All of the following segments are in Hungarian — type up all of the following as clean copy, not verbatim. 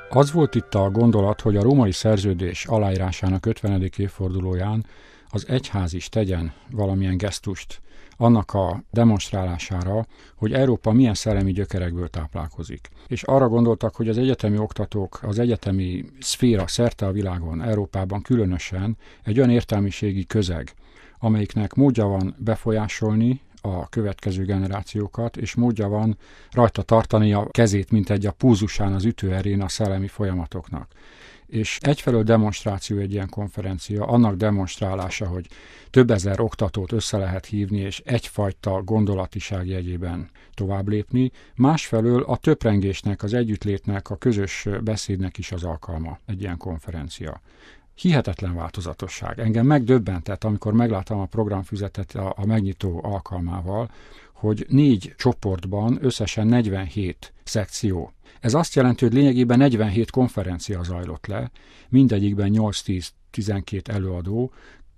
Az volt itt a gondolat, hogy a római szerződés aláírásának 50. évfordulóján az egyház is tegyen valamilyen gesztust annak a demonstrálására, hogy Európa milyen szellemi gyökerekből táplálkozik. És arra gondoltak, hogy az egyetemi oktatók, az egyetemi szféra szerte a világon, Európában különösen egy olyan értelmiségi közeg, amelyiknek módja van befolyásolni a következő generációkat, és módja van rajta tartani a kezét, mint egy a púzusán, az ütőerén a szellemi folyamatoknak. És egyfelől demonstráció egy ilyen konferencia, annak demonstrálása, hogy több ezer oktatót össze lehet hívni, és egyfajta gondolatiság jegyében tovább lépni, másfelől a töprengésnek, az együttlétnek, a közös beszédnek is az alkalma egy ilyen konferencia. Hihetetlen változatosság. Engem megdöbbentett, amikor megláttam a programfüzetet a megnyitó alkalmával, hogy 4 csoportban összesen 47 szekció. Ez azt jelenti, hogy lényegében 47 konferencia zajlott le, mindegyikben 8-10-12 előadó,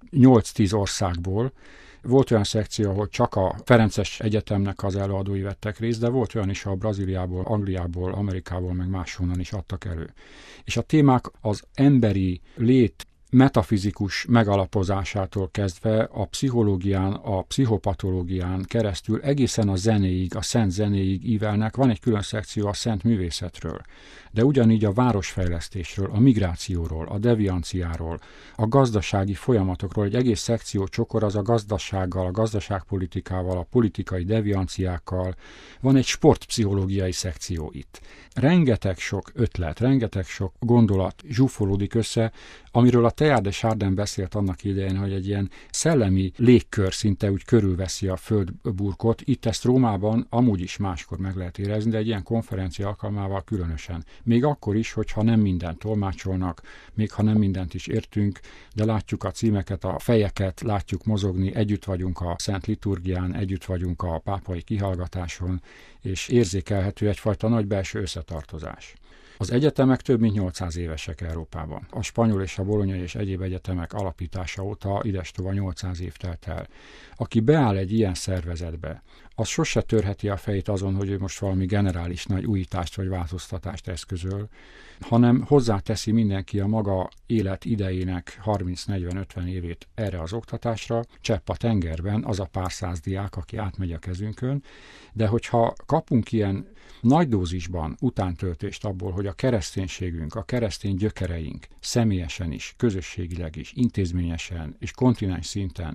8-10 országból. Volt olyan szekció, ahol csak a Ferences Egyetemnek az előadói vettek részt, de volt olyan is, ahol Brazíliából, Angliából, Amerikából, meg máshonnan is adtak elő. És a témák az emberi lét metafizikus megalapozásától kezdve a pszichológián, a pszichopatológián keresztül egészen a zenéig, a szent zenéig ívelnek. Van egy külön szekció a szent művészetről, de ugyanígy a városfejlesztésről, a migrációról, a devianciáról, a gazdasági folyamatokról. Egy egész szekció csokor az a gazdasággal, a gazdaságpolitikával, a politikai devianciákkal. Van egy sportpszichológiai szekció itt. Rengeteg sok ötlet, rengeteg sok gondolat zsúfolódik össze, amiről a Teilhard de Chardin beszélt annak idején, hogy egy ilyen szellemi légkör szinte úgy körülveszi a földburkot. Itt ezt Rómában amúgy is máskor meg lehet érezni, de egy ilyen konferencia alkalmával különösen. Még akkor is, hogyha nem mindent tolmácsolnak, még ha nem mindent is értünk, de látjuk a címeket, a fejeket, látjuk mozogni, együtt vagyunk a Szent Liturgián, együtt vagyunk a pápai kihallgatáson, és érzékelhető egyfajta nagy belső összetartozás. Az egyetemek több mint 800 évesek Európában. A spanyol és a bolonyai és egyéb egyetemek alapítása óta idestova 800 év telt el. Aki beáll egy ilyen szervezetbe, az sose törheti a fejét azon, hogy ő most valami generális nagy újítást vagy változtatást eszközöl, hanem hozzáteszi mindenki a maga élet idejének 30-40-50 évét erre az oktatásra, csepp a tengerben az a pár száz diák, aki átmegy a kezünkön, de hogyha kapunk ilyen nagy dózisban utántöltést abból, hogy a kereszténységünk, a keresztény gyökereink személyesen is, közösségileg is, intézményesen és kontinens szinten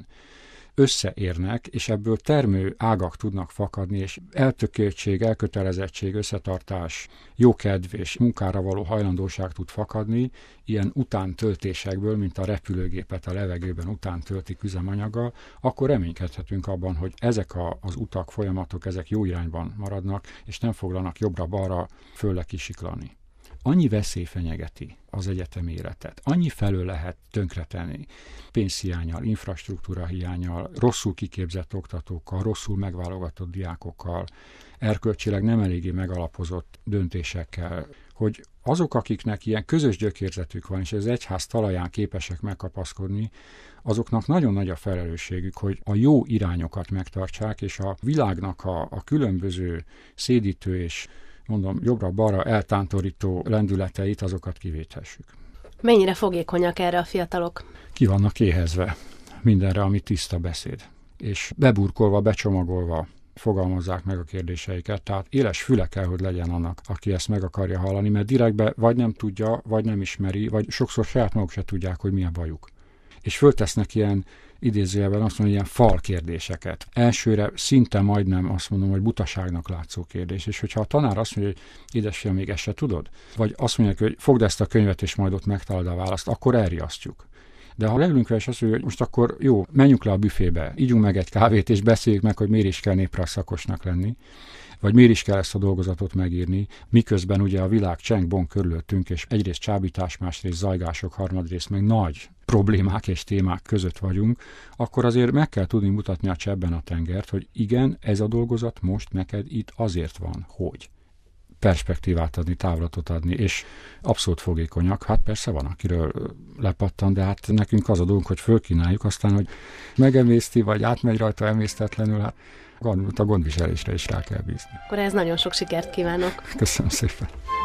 összeérnek, és ebből termő ágak tudnak fakadni, és eltökéltség, elkötelezettség, összetartás, jókedv és munkára való hajlandóság tud fakadni, ilyen utántöltésekből, mint a repülőgépet a levegőben utántöltik üzemanyaggal, akkor reménykedhetünk abban, hogy ezek az utak, folyamatok, ezek jó irányban maradnak, és nem foglanak jobbra-balra fölle kisiklani. Annyi veszély fenyegeti az egyetemi életet, annyi felől lehet tönkretenni pénzhiánnyal, infrastruktúra hiánnyal, rosszul kiképzett oktatókkal, rosszul megválogatott diákokkal, erkölcsileg nem eléggé megalapozott döntésekkel, hogy azok, akiknek ilyen közös gyökérzetük van, és az egyház talaján képesek megkapaszkodni, azoknak nagyon nagy a felelősségük, hogy a jó irányokat megtartsák, és a világnak a különböző szédítő és mondom, jobbra-balra eltántorító lendületeit, azokat kivéthessük. Mennyire fogékonyak erre a fiatalok? Ki vannak éhezve mindenre, ami tiszta beszéd. És beburkolva, becsomagolva fogalmazzák meg a kérdéseiket, tehát éles füle kell, hogy legyen annak, aki ezt meg akarja hallani, mert direktbe vagy nem tudja, vagy nem ismeri, vagy sokszor saját maguk se tudják, hogy mi a bajuk. És föltesznek ilyen idézőjelben azt mondom, ilyen fal kérdéseket. Elsőre szinte majdnem azt mondom, hogy butaságnak látszó kérdés, és hogyha a tanár azt mondja, hogy édesfiam, még ezt se tudod, vagy azt mondják, hogy fogd ezt a könyvet, és majd ott megtalálod a választ, akkor elriasztjuk. De ha leülünk vele, és azt mondja, hogy most akkor jó, menjünk le a büfébe, ígyunk meg egy kávét, és beszéljük meg, hogy miért is kell néprajz szakosnak lenni, vagy miért is kell ezt a dolgozatot megírni, miközben ugye a világ cseng-bong körülöttünk, és egyrészt csábítás, másrészt zajgások, harmadrészt meg nagy problémák és témák között vagyunk, akkor azért meg kell tudni mutatni a csebben a tengert, hogy igen, ez a dolgozat most neked itt azért van, hogy perspektívát adni, távlatot adni, és abszolút fogékonyak. Hát persze van, akiről lepattan, de hát nekünk az a dolgunk, hogy fölkínáljuk, aztán, hogy megemészti, vagy átmegy rajta emésztetlenül, hát a gondviselésre is rá kell bízni. Akkor ez nagyon sok sikert kívánok. Köszönöm szépen.